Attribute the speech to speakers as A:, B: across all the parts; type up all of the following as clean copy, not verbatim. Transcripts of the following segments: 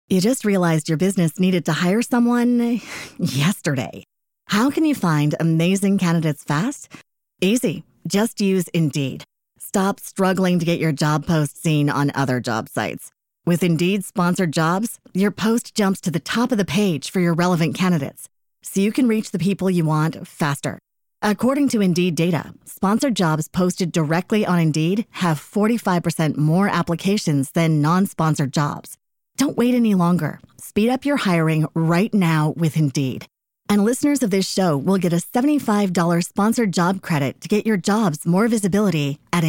A: You just realized your business needed to hire someone yesterday. How can you find amazing candidates fast? Easy. Just use Indeed. Stop struggling to get your job post seen on other job sites. With Indeed sponsored jobs, your post jumps to the top of the page for your relevant candidates, so you can reach the people you want faster. According to Indeed data, sponsored jobs posted directly on Indeed have 45% more applications than non-sponsored jobs. Don't wait any longer. Speed up your hiring right now with Indeed. And listeners of this show will get a $75 sponsored job credit to get your jobs more visibility at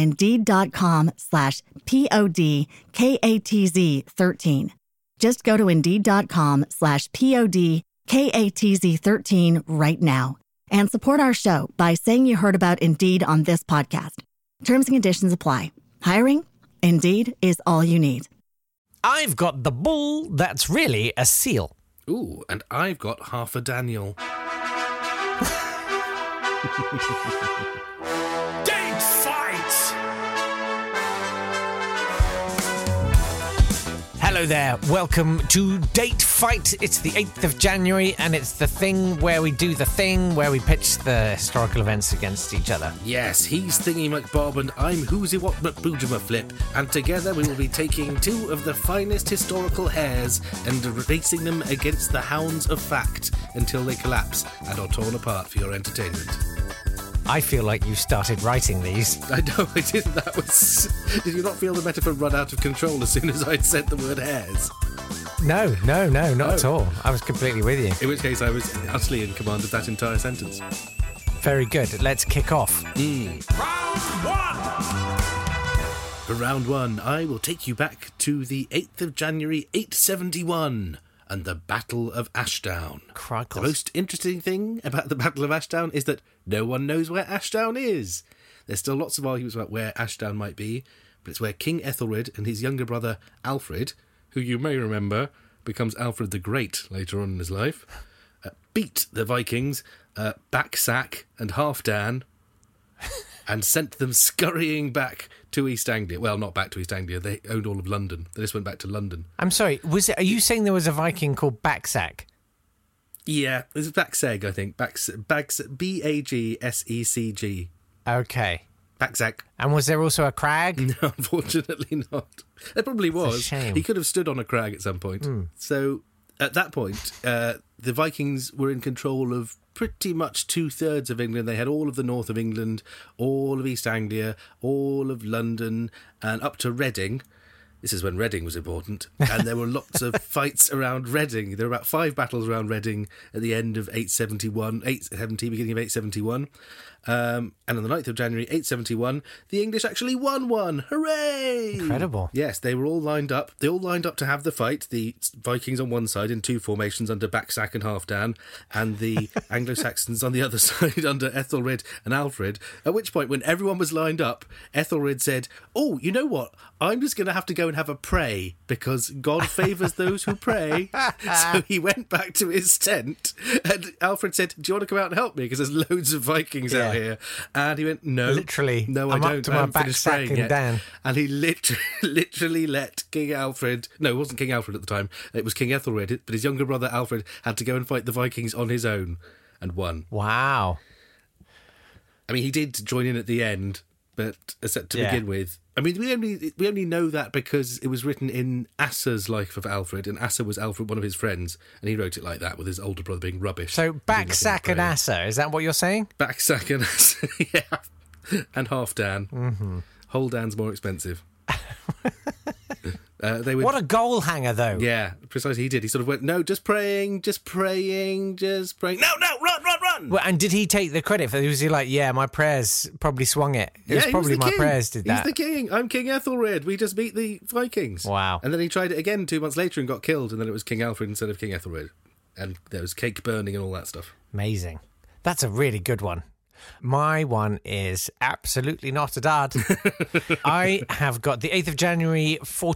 A: Indeed.com/PODKATZ13. Just go to Indeed.com/PODKATZ13 right now and support our show by saying you heard about Indeed on this podcast. Terms and conditions apply. Hiring? Indeed is all you need.
B: I've got the bull that's really a seal.
C: Ooh, and I've got half a Daniel.
B: Date fight! Hello there, welcome to Date Fight. It's the 8th of January and it's the thing where we do the thing where we pitch the historical events against each other.
C: Yes, he's Thingy McBob and I'm Whoosy What McBoojama Flip, and together we will be taking two of the finest historical hares and racing them against the hounds of fact until they collapse and are torn apart for your entertainment.
B: I feel like you started writing these.
C: I know I didn't. Did you not feel the metaphor run out of control as soon as I'd said the word hares?
B: No, not at all. I was completely with you.
C: In which case I was utterly in command of that entire sentence.
B: Very good. Let's kick off.
C: Round one! For round one, I will take you back to the 8th of January 871 and the Battle of Ashdown.
B: Crackles.
C: The most interesting thing about the Battle of Ashdown is that no one knows where Ashdown is. There's still lots of arguments about where Ashdown might be, but it's where King Ethelred and his younger brother Alfred, who you may remember becomes Alfred the Great later on in his life, beat the Vikings, Backsack and Halfdan, and sent them scurrying back to East Anglia. Well, not back to East Anglia. They owned all of London. They just went back to London.
B: I'm sorry, are you saying there was a Viking called Backsack?
C: Yeah, it's Bagseg, I think. Bagsecg.
B: Okay.
C: Backsack.
B: And was there also a crag?
C: No, unfortunately not. There probably was.
B: It's a shame.
C: He could have stood on a crag at some point. So, at that point, the Vikings were in control of pretty much 2/3 of England. They had all of the north of England, all of East Anglia, all of London, and up to Reading. This is when Reading was important. And there were lots of fights around Reading. There were about 5 battles around Reading at the end of 870, beginning of 871. And on the 9th of January 871, the English actually won one. Hooray!
B: Incredible.
C: Yes, they were all lined up. They all lined up to have the fight. The Vikings on one side in 2 formations under Backsack and Halfdan, and the Anglo-Saxons on the other side under Ethelred and Alfred. At which point, when everyone was lined up, Ethelred said, "Oh, you know what? I'm just going to have to go and have a pray, because God favours those who pray." So he went back to his tent, and Alfred said, "Do you want to come out and help me? Because there's loads of Vikings out here." And he went, "No,
B: literally,
C: no, I
B: I'm
C: don't.
B: up to
C: I
B: my
C: haven't finished
B: backsack
C: praying
B: and
C: yet."
B: Dan.
C: And he literally let King Alfred. No, it wasn't King Alfred at the time. It was King Ethelred. But his younger brother Alfred had to go and fight the Vikings on his own, and won.
B: Wow.
C: I mean, he did join in at the end, but to begin with. I mean, we only know that because it was written in Asser's life of Alfred, and Asser was Alfred, one of his friends, and he wrote it like that, with his older brother being rubbish.
B: So Backsack and Asser, is that what you're saying?
C: Backsack and Asser, yeah. And Halfdan. Mm-hmm. Whole Dan's more expensive.
B: What a goal hanger, though.
C: Yeah, precisely. He did. He sort of went, "No, just praying. No, run.
B: Well, and did he take the credit for it? Was he like, "Yeah, my prayers probably swung it"? It was probably my prayers did that.
C: He's the king. I'm King Ethelred. We just beat the Vikings.
B: Wow.
C: And then he tried it again 2 months later and got killed, and then it was King Alfred instead of King Ethelred. And there was cake burning and all that stuff.
B: Amazing. That's a really good one. My one is absolutely not a dad. I have got the 8th of January,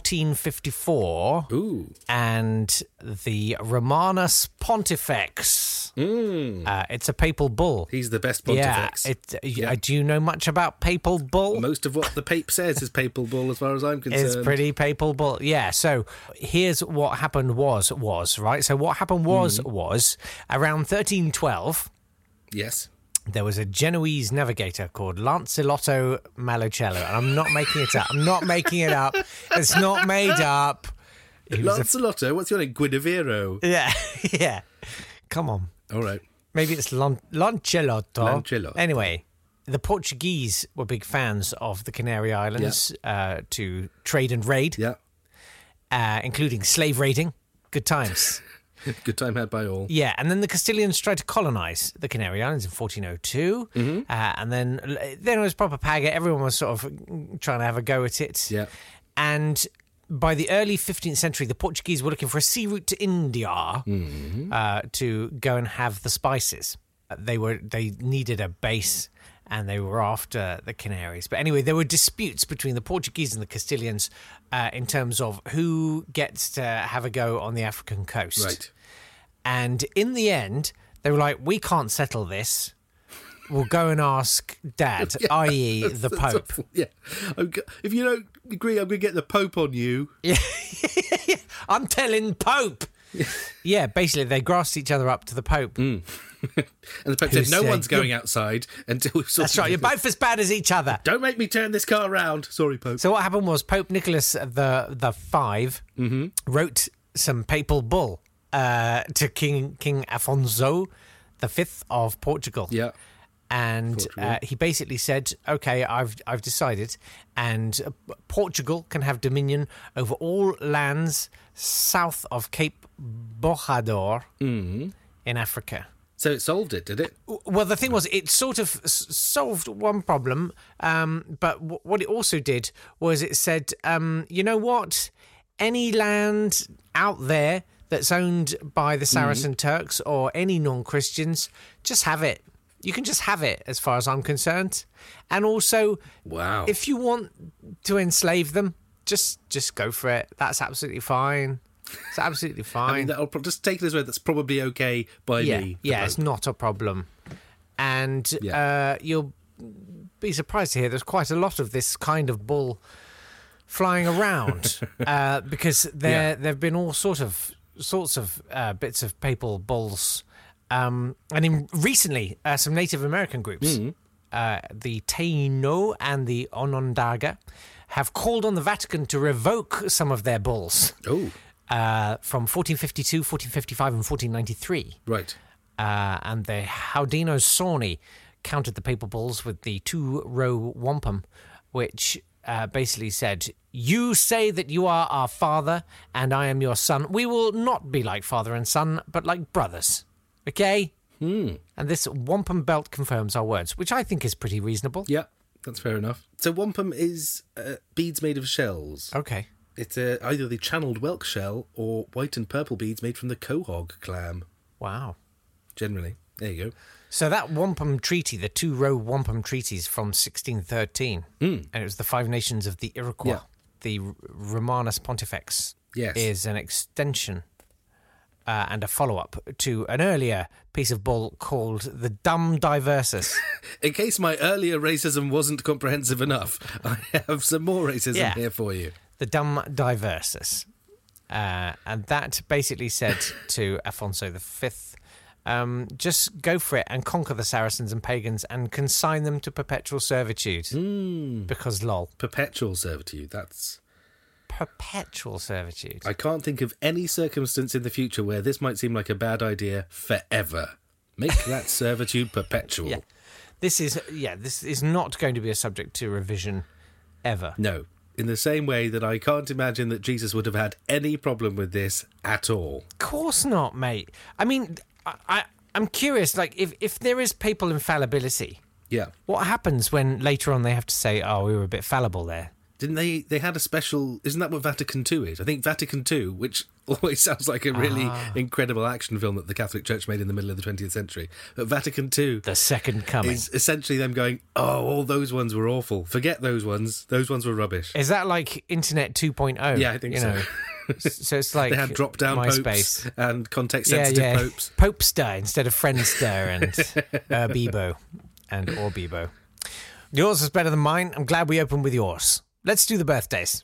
B: 1454.
C: Ooh.
B: And the Romanus Pontifex. It's a papal bull.
C: He's the best pontifex.
B: Do you know much about papal bull?
C: Most of what the Pope says is papal bull, as far as I'm concerned.
B: It's pretty papal bull. Yeah, so here's what happened was, right? So what happened was around 1312...
C: Yes.
B: There was a Genoese navigator called Lancelotto Malocello, and I'm not making it up. It's not made up.
C: Lancelotto? What's your name? Guinevere?
B: Yeah. Come on.
C: All right.
B: Maybe it's Lancelotto.
C: Lancelotto.
B: Anyway, the Portuguese were big fans of the Canary Islands to trade and raid, including slave raiding. Good times.
C: Good time had by all.
B: Yeah, and then the Castilians tried to colonise the Canary Islands in 1402, and then it was proper paga. Everyone was sort of trying to have a go at it.
C: Yeah.
B: And by the early 15th century, the Portuguese were looking for a sea route to India to go and have the spices. They needed a base, and they were after the Canaries. But anyway, there were disputes between the Portuguese and the Castilians in terms of who gets to have a go on the African coast.
C: Right.
B: And in the end, they were like, we can't settle this. We'll go and ask Dad, i.e. the Pope.
C: Yeah. If you don't agree, I'm going to get the Pope on you.
B: Yeah. I'm telling Pope. Yeah, basically, they grassed each other up to the Pope.
C: And the Pope said, no one's going outside until we've sorted
B: That's right, you're both as bad as each other.
C: Don't make me turn this car around. Sorry, Pope.
B: So what happened was Pope Nicholas the Five wrote some papal bull to King Afonso V of Portugal.
C: Yeah.
B: And he basically said, okay, I've decided, and Portugal can have dominion over all lands south of Cape Bojador in Africa.
C: So it solved it, did it?
B: Well, the thing was, it sort of solved one problem, but what it also did was it said, you know what? Any land out there that's owned by the Saracen Turks or any non-Christians, just have it. You can just have it, as far as I'm concerned. And also, if you want to enslave them, just go for it. That's absolutely fine. It's absolutely fine.
C: I mean, that'll just take it as well. That's probably okay by me.
B: Yeah, it's not a problem. And you'll be surprised to hear there's quite a lot of this kind of bull flying around because there have been all sorts of bits of papal bulls. And recently, some Native American groups, the Taino and the Onondaga, have called on the Vatican to revoke some of their bulls.
C: Oh.
B: From 1452, 1455 and 1493.
C: Right.
B: And the Haudenosaunee countered the papal bulls with the two-row wampum, which basically said, you say that you are our father and I am your son. We will not be like father and son, but like brothers. Okay? And this wampum belt confirms our words, which I think is pretty reasonable.
C: Yeah, that's fair enough. So wampum is beads made of shells.
B: Okay.
C: It's either the channeled whelk shell or white and purple beads made from the quahog clam.
B: Wow.
C: Generally. There you go.
B: So that wampum treaty, the two-row wampum treaties from 1613, and it was the Five Nations of the Iroquois, the Romanus Pontifex, is an extension and a follow-up to an earlier piece of bull called the Dum Diversus.
C: In case my earlier racism wasn't comprehensive enough, I have some more racism here for you.
B: The Dum Diversus. And that basically said to Afonso V, just go for it and conquer the Saracens and pagans and consign them to perpetual servitude. Because lol.
C: Perpetual servitude, that's...
B: Perpetual servitude.
C: I can't think of any circumstance in the future where this might seem like a bad idea forever. Make that servitude perpetual.
B: Yeah. This is not going to be a subject to revision ever.
C: No. In the same way that I can't imagine that Jesus would have had any problem with this at all.
B: Of course not, mate. I mean, I'm curious, like, if there is papal infallibility, what happens when later on they have to say, oh, we were a bit fallible there?
C: Didn't they had a special... Isn't that what Vatican II is? I think Vatican II, which always sounds like a really incredible action film that the Catholic Church made in the middle of the 20th century. But Vatican II...
B: The Second Coming.
C: ...is essentially them going, all those ones were awful. Forget those ones. Those ones were rubbish.
B: Is that like Internet 2.0?
C: Yeah, I think so.
B: So it's like
C: they had drop-down
B: MySpace.
C: popes and context-sensitive popes.
B: Popestar instead of Friendster and Bebo and or Bebo. Yours is better than mine. I'm glad we opened with yours. Let's do the birthdays.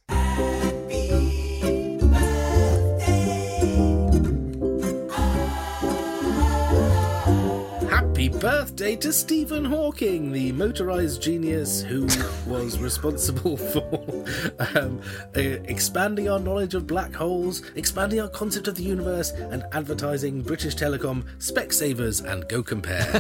C: Happy birthday to Stephen Hawking, the motorised genius who was responsible for expanding our knowledge of black holes, expanding our concept of the universe, and advertising British Telecom, Specsavers, and Go Compare.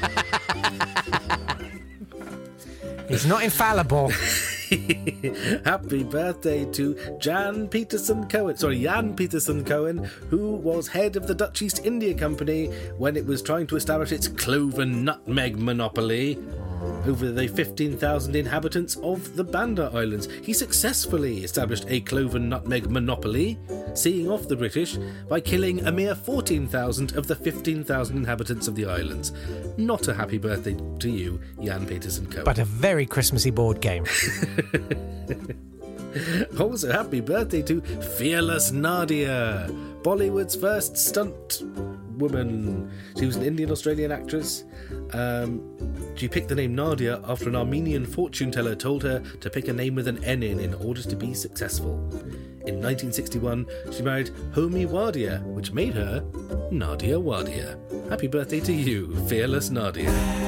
B: He's not infallible.
C: Happy birthday to Jan Peterson Cohen, who was head of the Dutch East India Company when it was trying to establish its cloven nutmeg monopoly over the 15,000 inhabitants of the Banda Islands. He successfully established a cloven nutmeg monopoly, seeing off the British by killing a mere 14,000 of the 15,000 inhabitants of the islands. Not a happy birthday to you, Jan Peterson Cohen.
B: But a very Christmassy board game.
C: Also, happy birthday to Fearless Nadia, Bollywood's first stunt woman. She was an Indian-Australian actress. She picked the name Nadia after an Armenian fortune teller told her to pick a name with an N in order to be successful. In 1961, she married Homi Wadia, which made her Nadia Wadia. Happy birthday to you, Fearless Nadia.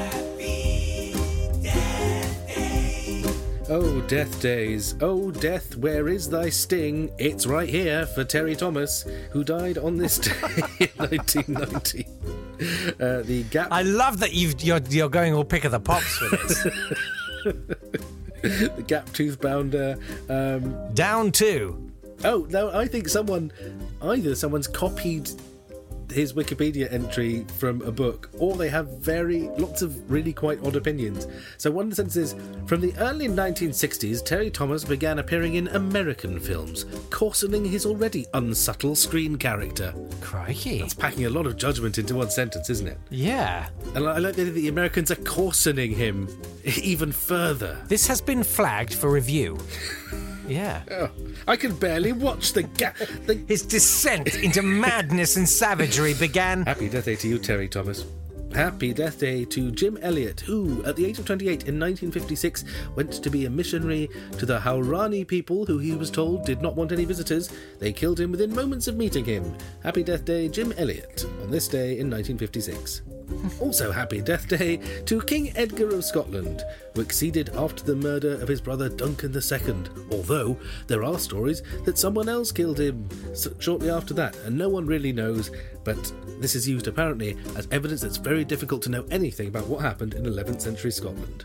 C: Oh, death days. Oh, death, where is thy sting? It's right here for Terry Thomas, who died on this day in 1990. The Gap...
B: I love that you're going all pick of the pops with this.
C: The gap-toothed bounder.
B: Down to...
C: Oh, no, I think someone's copied his Wikipedia entry from a book, or they have lots of really quite odd opinions. So one of the sentences, from the early 1960s, Terry Thomas began appearing in American films, coarsening his already unsubtle screen character.
B: Crikey.
C: That's packing a lot of judgment into one sentence, isn't it?
B: Yeah.
C: And I like that the Americans are coarsening him even further.
B: This has been flagged for review. Yeah.
C: Oh, I can barely watch
B: His descent into madness and savagery began...
C: Happy death day to you, Terry Thomas. Happy death day to Jim Elliot, who, at the age of 28 in 1956, went to be a missionary to the Haurani people who he was told did not want any visitors. They killed him within moments of meeting him. Happy death day, Jim Elliot, on this day in 1956. Also happy death day to King Edgar of Scotland, who succeeded after the murder of his brother Duncan II, although there are stories that someone else killed him shortly after that, and no one really knows, but this is used apparently as evidence that's very difficult to know anything about what happened in 11th century Scotland.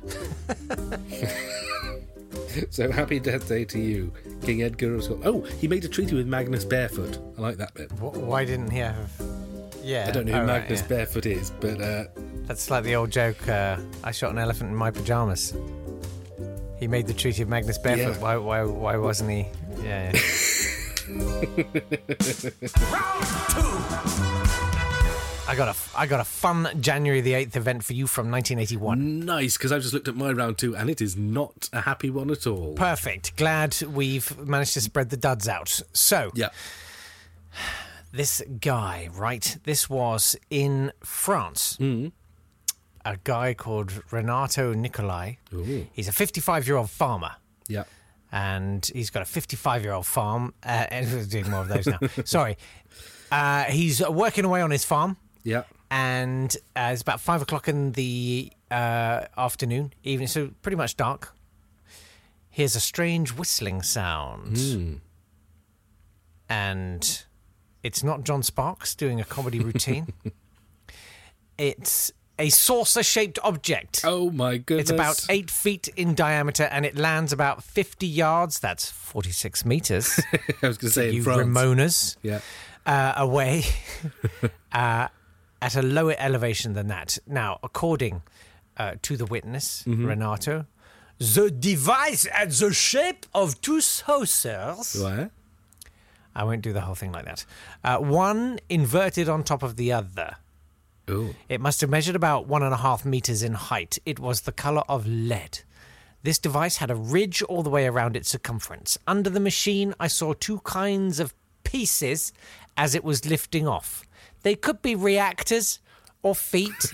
C: So happy death day to you, King Edgar of Scotland. Oh, he made a treaty with Magnus Barefoot. I like that bit.
B: Why didn't he have... Yeah,
C: I don't know who Magnus Barefoot is, but...
B: That's like the old joke, I shot an elephant in my pyjamas. He made the treaty of Magnus Barefoot. Yeah. Why wasn't he... Yeah. Round two! I got a fun January the 8th event for you from 1981.
C: Nice, because I've just looked at my round two, and it is not a happy one at all.
B: Perfect. Glad we've managed to spread the duds out. So... Yeah. This guy, right? This was in France. Mm. A guy called Renato Nicolai. Ooh. He's a 55-year-old farmer.
C: Yeah.
B: And he's got a 55-year-old farm. And we're doing more of those now. Sorry. He's working away on his farm.
C: Yeah.
B: And it's about 5 o'clock in the afternoon, evening, so pretty much dark. Here's a strange whistling sound. Mm. And... it's not John Sparks doing a comedy routine. It's a saucer-shaped object.
C: Oh, my goodness.
B: It's about 8 feet in diameter, and it lands about 50 yards. That's 46 meters.
C: I was going to say in
B: you
C: France.
B: Ramonas.
C: Yeah.
B: Away at a lower elevation than that. Now, according to the witness, Renato, The device had the shape of two saucers.
C: What?
B: I won't do the whole thing like that. One inverted on top of the other.
C: Ooh.
B: It must have measured about 1.5 meters in height. It was the color of lead. This device had a ridge all the way around its circumference. Under the machine, I saw two kinds of pieces as it was lifting off. They could be reactors or feet.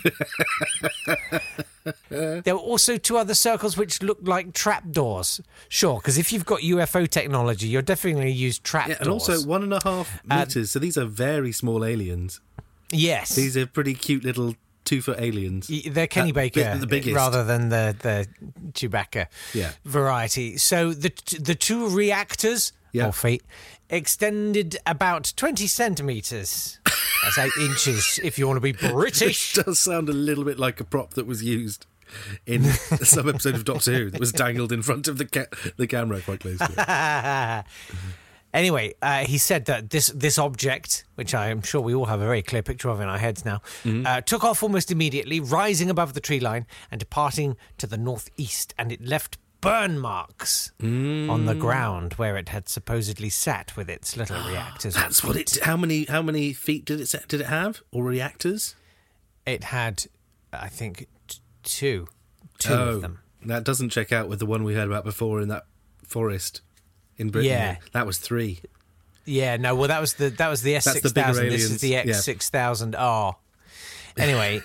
B: There were also two other circles which looked like trapdoors. Sure, because if you've got UFO technology, you're definitely going to use trapdoors.
C: Yeah, and also 1.5 meters. So these are very small aliens.
B: Yes.
C: These are pretty cute little 2-foot aliens.
B: They're Kenny Baker,
C: the biggest,
B: rather than the Chewbacca variety. So the two reactors, or feet, extended about 20 centimetres. That's 8 inches, if you want to be British.
C: It does sound a little bit like a prop that was used in some episode of Doctor Who that was dangled in front of the camera quite closely.
B: Anyway, he said that this object, which I am sure we all have a very clear picture of in our heads now, took off almost immediately, rising above the tree line and departing to the northeast, and it left burn marks on the ground where it had supposedly sat with its little reactors.
C: That's what it. How many feet did it have, or reactors?
B: It had, I think, two of them.
C: That doesn't check out with the one we heard about before in that forest in Britain.
B: Yeah,
C: that was 3.
B: Yeah, no, well, that was the S6000. This is the X6000R. Anyway,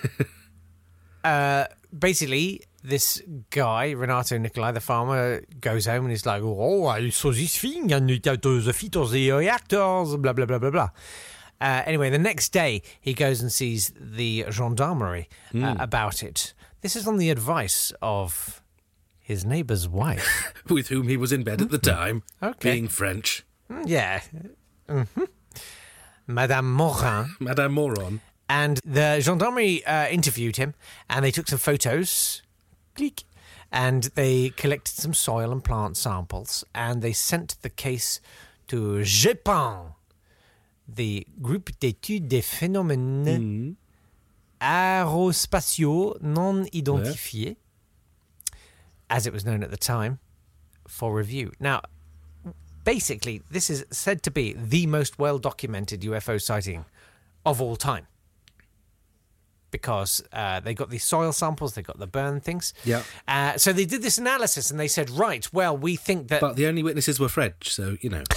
B: basically, this guy, Renato Nicolai, the farmer, goes home and he's like, "Oh, I saw this thing, and it had the feet of the reactors, blah, blah, blah, blah, blah." Anyway, the next day, he goes and sees the gendarmerie about it. This is on the advice of his neighbour's wife.
C: With whom he was in bed at the time, being French.
B: Yeah. Mm-hmm. Madame Morin.
C: Madame Moron.
B: And the gendarmerie interviewed him, and they took some photos. Click. And they collected some soil and plant samples, and they sent the case to GEPAN, the Groupe d'études des phénomènes aérospatiaux non identifiés, as it was known at the time, for review. Now, basically, this is said to be the most well-documented UFO sighting of all time. Because they got these soil samples, they got the burn things.
C: Yeah.
B: So they did this analysis and they said, right, well, we think that...
C: But the only witnesses were French, so, you know.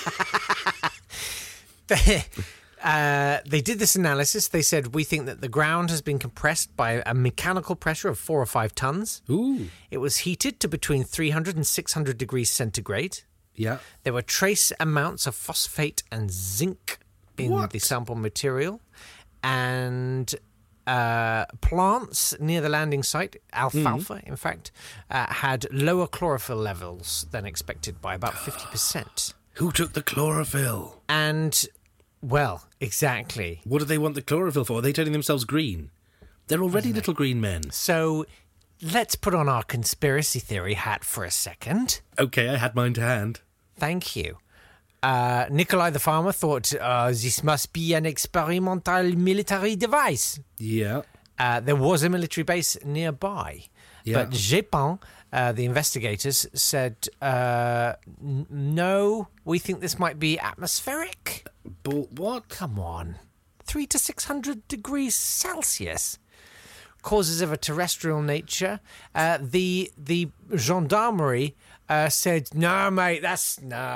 B: They did this analysis. They said, we think that the ground has been compressed by a mechanical pressure of 4 or 5 tons.
C: Ooh.
B: It was heated to between 300 and 600 degrees centigrade.
C: Yeah.
B: There were trace amounts of phosphate and zinc in the sample material. And plants near the landing site, alfalfa, in fact, had lower chlorophyll levels than expected by about 50%.
C: Who took the chlorophyll?
B: And... well, exactly.
C: What do they want the chlorophyll for? Are they turning themselves green? They're already little green men.
B: So, let's put on our conspiracy theory hat for a second.
C: Okay, I had mine to hand.
B: Thank you. Nikolai the farmer thought this must be an experimental military device.
C: Yeah.
B: There was a military base nearby.
C: Yeah.
B: But GEPAN, the investigators, said, no, we think this might be atmospheric.
C: But what?
B: Come on. 300 to 600 degrees Celsius. Causes of a terrestrial nature. The gendarmerie said, no, mate, that's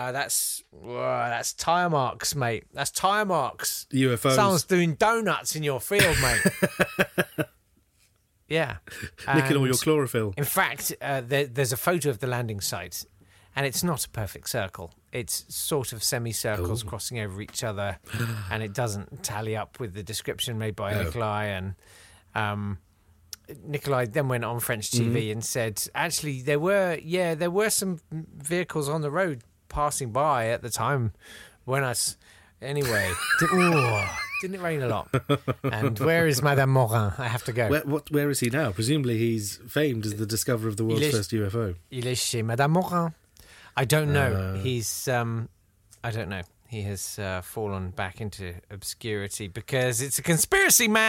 B: tire marks, mate. That's tire marks.
C: UFOs.
B: Someone's doing donuts in your field, mate. Yeah.
C: Nicking all your chlorophyll.
B: In fact, there's a photo of the landing site, and it's not a perfect circle. It's sort of semicircles crossing over each other, and it doesn't tally up with the description made by Nikolai. And Nikolai then went on French TV and said, actually, there were some vehicles on the road passing by at the time when anyway, didn't it rain a lot? And where is Madame Morin? I have to go.
C: Where is he now? Presumably he's famed as the discoverer of the world's first UFO.
B: Il est chez Madame Morin. I don't know. He's, I don't know. He has fallen back into obscurity because it's a conspiracy, man.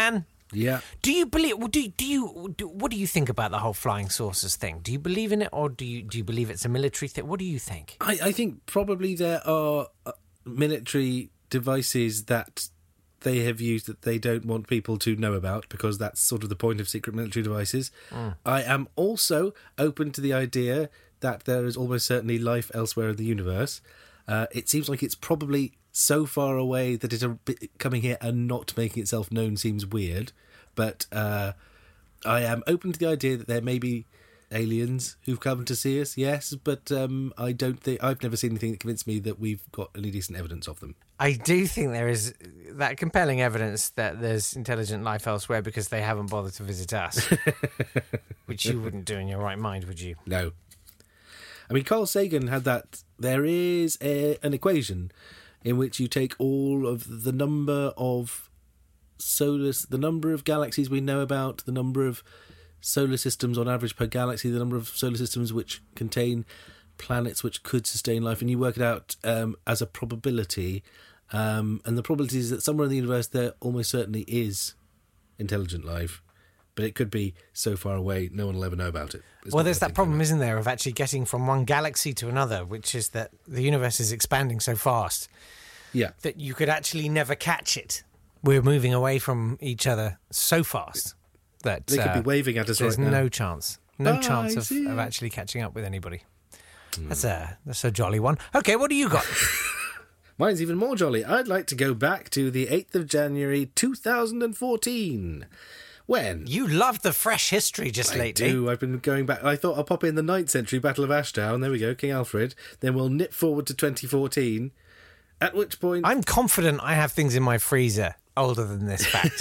C: Yeah.
B: Do you believe? What do you think about the whole flying saucers thing? Do you believe in it, or do you believe it's a military thing? What do you think?
C: I think probably there are military devices that they have used that they don't want people to know about, because that's sort of the point of secret military devices. I am also open to the idea that there is almost certainly life elsewhere in the universe. It seems like it's probably so far away that coming here and not making itself known seems weird. But I am open to the idea that there may be aliens who've come to see us, yes, but I've never seen anything that convinced me that we've got any decent evidence of them.
B: I do think there is that compelling evidence that there's intelligent life elsewhere, because they haven't bothered to visit us, which you wouldn't do in your right mind, would you?
C: No. I mean, Carl Sagan had that. There is an equation in which you take all of the number of the number of galaxies we know about, the number of solar systems on average per galaxy, the number of solar systems which contain planets which could sustain life, and you work it out as a probability. And the probability is that somewhere in the universe there almost certainly is intelligent life, but it could be so far away no one will ever know about it.
B: Well, there's that problem, isn't there, of actually getting from one galaxy to another, which is that the universe is expanding so fast that you could actually never catch it. We're moving away from each other so fast that
C: they could be waving at us right now.
B: There's no chance of actually catching up with anybody. That's a jolly one. Okay, what do you got?
C: Mine's even more jolly. I'd like to go back to the 8th of January 2014. When?
B: You loved the fresh history lately.
C: I do. I've been going back. I thought I'll pop in the 9th century Battle of Ashdown. There we go, King Alfred. Then we'll nip forward to 2014. At which point...
B: I'm confident I have things in my freezer older than this fact.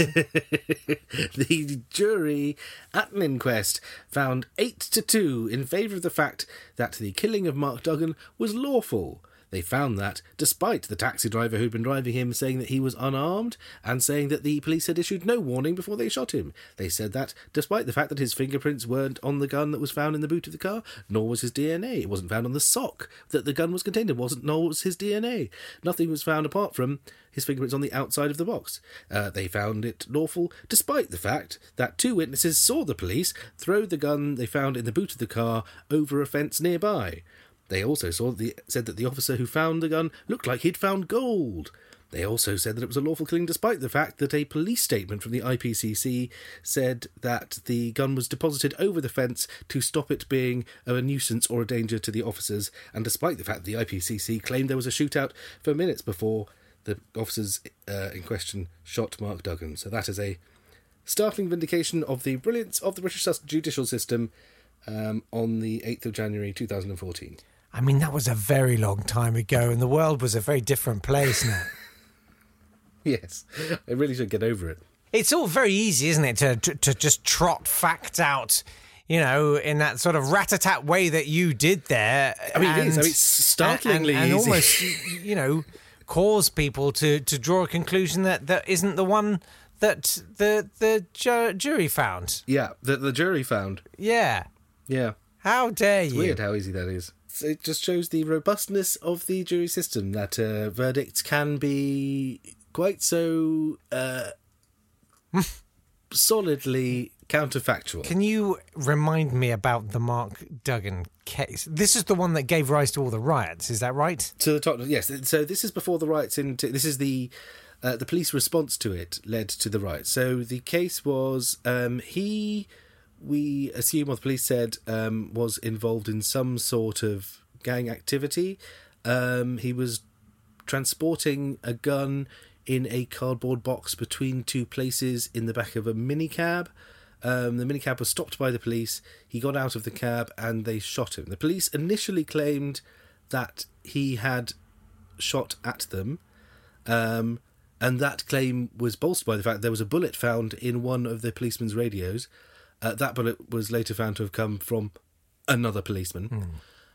C: The jury at an inquest found 8-2 in favour of the fact that the killing of Mark Duggan was lawful. They found that, despite the taxi driver who'd been driving him saying that he was unarmed and saying that the police had issued no warning before they shot him. They said that, despite the fact that his fingerprints weren't on the gun that was found in the boot of the car, nor was his DNA. It wasn't found on the sock that the gun was contained in, nor was his DNA. Nothing was found apart from his fingerprints on the outside of the box. They found it lawful, despite the fact that 2 witnesses saw the police throw the gun they found in the boot of the car over a fence nearby. They also said that the officer who found the gun looked like he'd found gold. They also said that it was a lawful killing despite the fact that a police statement from the IPCC said that the gun was deposited over the fence to stop it being a nuisance or a danger to the officers, and despite the fact that the IPCC claimed there was a shootout for minutes before the officers in question shot Mark Duggan. So that is a startling vindication of the brilliance of the British judicial system on the 8th of January 2014.
B: I mean, that was a very long time ago, and the world was a very different place now.
C: Yes, I really should get over it.
B: It's all very easy, isn't it, to just trot facts out, you know, in that sort of rat-a-tat way that you did there.
C: I mean, it is. I mean, it's startlingly
B: and
C: easy.
B: almost, you know, cause people to draw a conclusion that isn't the one that the jury found.
C: Yeah, that the jury found.
B: Yeah.
C: Yeah.
B: How dare you?
C: It's weird how easy that is. It just shows the robustness of the jury system, that verdicts can be quite so solidly counterfactual.
B: Can you remind me about the Mark Duggan case? This is the one that gave rise to all the riots, is that right?
C: To the top, yes. So this is before the riots. This is the police response to it led to the riots. So the case was we assume what the police said was involved in some sort of gang activity. He was transporting a gun in a cardboard box between 2 places in the back of a minicab. The minicab was stopped by the police. He got out of the cab and they shot him. The police initially claimed that he had shot at them, and that claim was bolstered by the fact there was a bullet found in one of the policeman's radios. That bullet was later found to have come from another policeman.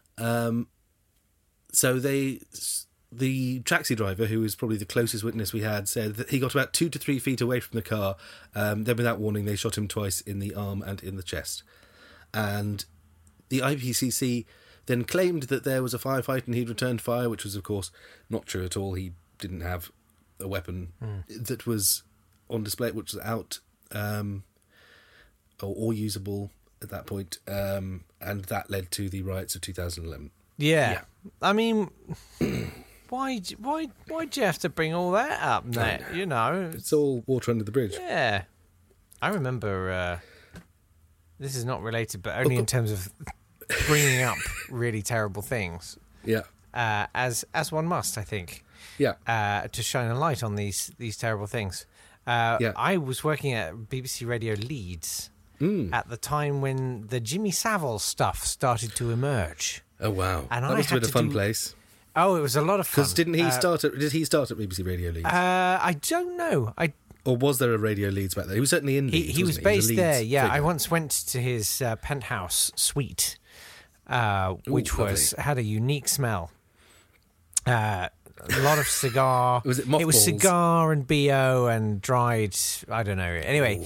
C: So the taxi driver, who was probably the closest witness we had, said that he got about 2 to 3 feet away from the car. Then without warning, they shot him twice in the arm and in the chest. And the IPCC then claimed that there was a firefight and he'd returned fire, which was, of course, not true at all. He didn't have a weapon that was on display, which was out or usable at that point, and that led to the riots of 2011.
B: Yeah. I mean, why'd you have to bring all that up, Nat? You know,
C: It's all water under the bridge.
B: yeah. I remember. This is not related, but only in terms of bringing up really terrible things.
C: Yeah.
B: As one must, I think.
C: Yeah.
B: To shine a light on these terrible things.
C: Yeah.
B: I was working at BBC Radio Leeds at the time when the Jimmy Savile stuff started to emerge.
C: Oh, wow.
B: And
C: that
B: I
C: must have
B: had
C: been a
B: to
C: fun
B: do-
C: place.
B: Oh, it was a lot of fun.
C: Because did he start at BBC Radio Leeds?
B: I don't know.
C: Or was there a Radio Leeds back there? He was certainly in Leeds.
B: He was
C: wasn't
B: based
C: He was a
B: there.
C: Leeds
B: Yeah,
C: figure.
B: I once went to his penthouse suite, which
C: lovely.
B: had a unique smell. A lot of cigar.
C: Was it
B: It was
C: mothballs?
B: cigar and BO and dried. I don't know. Anyway,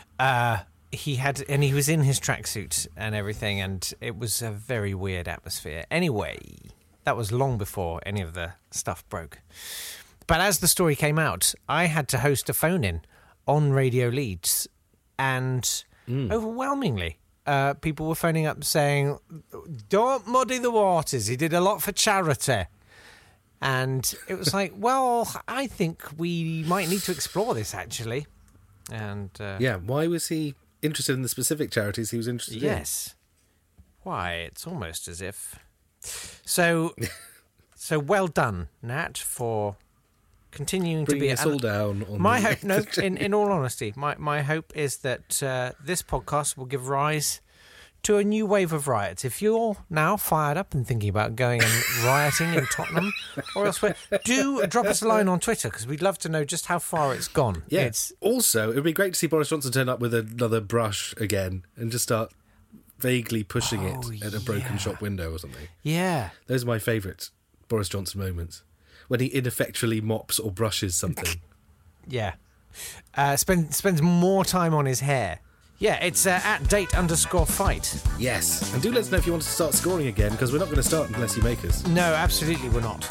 B: he was in his tracksuit and everything, and it was a very weird atmosphere. Anyway, that was long before any of the stuff broke. But as the story came out, I had to host a phone-in on Radio Leeds, and overwhelmingly, people were phoning up saying, "Don't muddy the waters. He did a lot for charity." And it was like, well, I think we might need to explore this, actually. And
C: Yeah, why was he interested in the specific charities he was interested in?
B: yes. Why, it's almost as if... So well done, Nat, for continuing to
C: Bringing
B: be...
C: us all down. On
B: My
C: the-
B: hope, no, in all honesty, my hope is that this podcast will give rise to a new wave of riots. If you're now fired up and thinking about going and rioting in Tottenham or elsewhere, do drop us a line on Twitter, because we'd love to know just how far it's gone.
C: Yeah.
B: It's,
C: Also, it would be great to see Boris Johnson turn up with another brush again and just start vaguely pushing it at a broken shop window or something.
B: yeah.
C: Those are my favourite Boris Johnson moments. When he ineffectually mops or brushes something.
B: Yeah. Spends more time on his hair. Yeah, it's at _fight.
C: Yes. And do let us know if you want to start scoring again, because we're not going to start unless you make us.
B: No, absolutely we're not.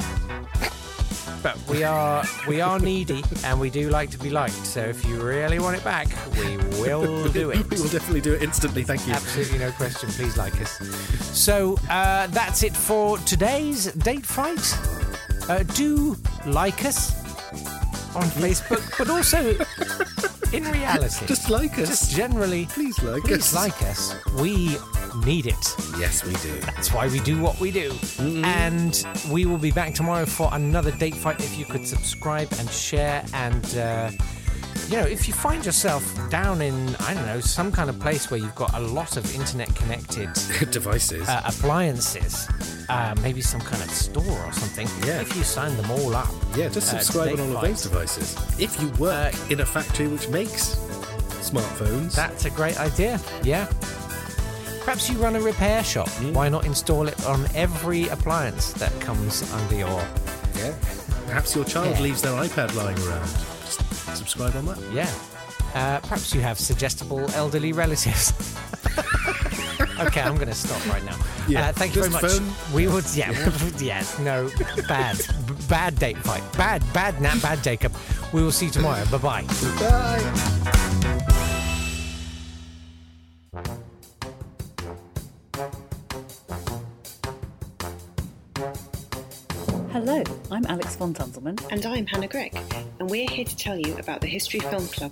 B: But we are needy, and we do like to be liked. So if you really want it back, we will do it.
C: We will definitely do it instantly, thank you.
B: Absolutely no question. Please like us. So that's it for today's Date Fight. Do like us on Facebook, but also in reality,
C: Just like us.
B: just generally,
C: Please like
B: please
C: us.
B: like us. We need it.
C: Yes, we do.
B: That's why we do what we do. And we will be back tomorrow for another Date Fight. If you could subscribe and share, and if you find yourself down in, I don't know, some kind of place where you've got a lot of internet connected
C: Devices.
B: appliances, maybe some kind of store or something.
C: Yeah.
B: If you sign them all up.
C: Yeah, just subscribe on all of those devices. If you work in a factory which makes smartphones,
B: That's a great idea. Yeah. Perhaps you run a repair shop. Why not install it on every appliance that comes under your...
C: yeah. Perhaps your child
B: Yeah.
C: leaves their iPad lying around. Just subscribe on that.
B: Yeah. Perhaps you have suggestible elderly relatives. Okay, I'm going to stop right now.
C: Yeah,
B: thank you very
C: just
B: much.
C: phone.
B: We would, no, bad date fight. Bad Nat, bad Jacob. We will see you tomorrow. Bye-bye.
C: Bye.
D: Hello, I'm Alex von Tunzelman.
E: And I'm Hannah Gregg, and we're here to tell you about the History Film Club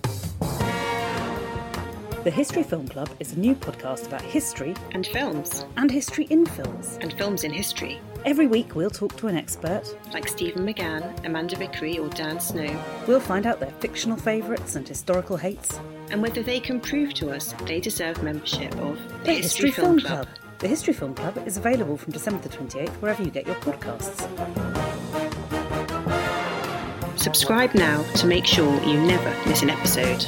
D: The History Film Club is a new podcast about history
E: and films
D: and history in films.
E: and films in history,
D: Every week we'll talk to an expert.
E: like Stephen McGann, Amanda Vickery, or Dan Snow,
D: We'll find out their fictional favourites and historical hates.
E: and whether they can prove to us they deserve membership of
D: The History Film Club. The History Film Club is available from December the 28th wherever you get your podcasts.
E: Subscribe now to make sure you never miss an episode.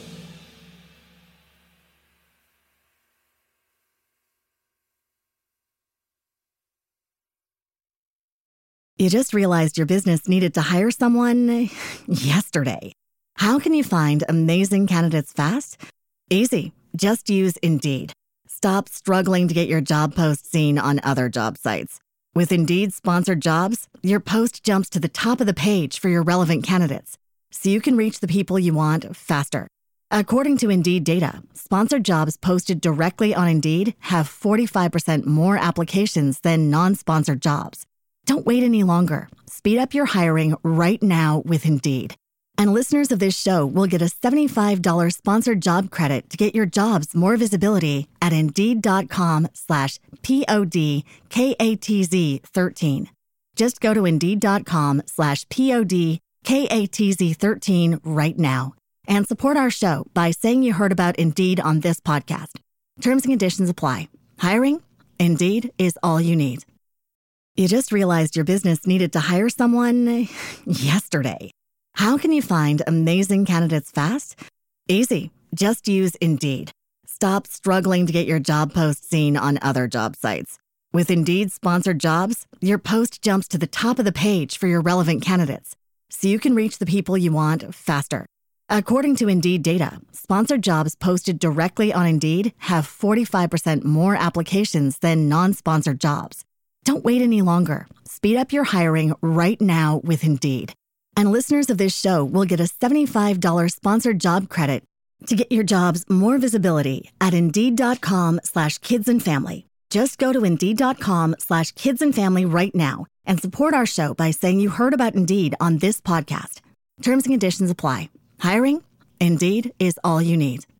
A: You just realized your business needed to hire someone yesterday. How can you find amazing candidates fast? Easy. Just use Indeed. Stop struggling to get your job post seen on other job sites. With Indeed sponsored jobs, your post jumps to the top of the page for your relevant candidates, so you can reach the people you want faster. According to Indeed data, sponsored jobs posted directly on Indeed have 45% more applications than non-sponsored jobs. Don't wait any longer. Speed up your hiring right now with Indeed. And listeners of this show will get a $75 sponsored job credit to get your jobs more visibility at Indeed.com/PODKATZ13. Just go to Indeed.com/PODKATZ13 right now and support our show by saying you heard about Indeed on this podcast. Terms and conditions apply. Hiring? Indeed is all you need. You just realized your business needed to hire someone yesterday. How can you find amazing candidates fast? Easy. Just use Indeed. Stop struggling to get your job post seen on other job sites. With Indeed sponsored jobs, your post jumps to the top of the page for your relevant candidates, so you can reach the people you want faster. According to Indeed data, sponsored jobs posted directly on Indeed have 45% more applications than non-sponsored jobs. Don't wait any longer. Speed up your hiring right now with Indeed. And listeners of this show will get a $75 sponsored job credit to get your jobs more visibility at Indeed.com/kidsandfamily. Just go to Indeed.com/kidsandfamily right now and support our show by saying you heard about Indeed on this podcast. Terms and conditions apply. Hiring? Indeed is all you need.